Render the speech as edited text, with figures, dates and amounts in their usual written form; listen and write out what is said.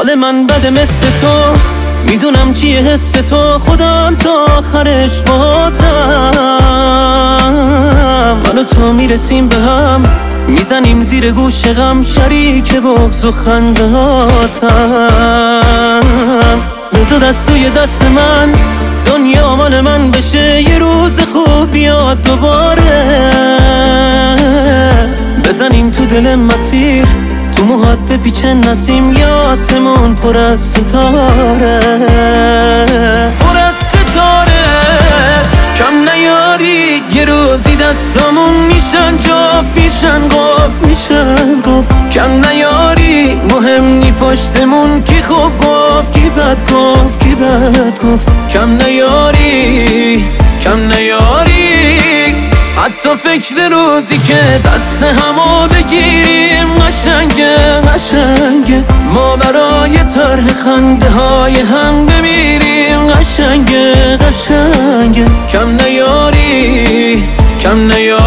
حال من بده مثل تو، میدونم چیه حس تو، خودم تا آخرش باهاتم. من و تو میرسیم به هم، میزنیم زیر گوش غم، شریک بغض و خندهاتم. بذار دستوی دست من، دنیا مال من بشه، یه روز خوب بیاد دوباره. بزنیم تو دل مسیر، تو موهات بپیچه نسیم، یا آسمون پر از ستاره. پر از ستاره کم نیاری، یه روزی دستامون میشن جاف، میشن قاف، میشن گفت. کم نیاری مهم نی پشتمون کی خوب گفت کی بد گفت کی بد گفت. کم نیاری کم نیاری، حتی فکر روزی که دست همو بگیریم قشنگه قشنگه. ما برای طرح خنده های هم بمیریم قشنگه قشنگه. کم نیاری کم نیاری.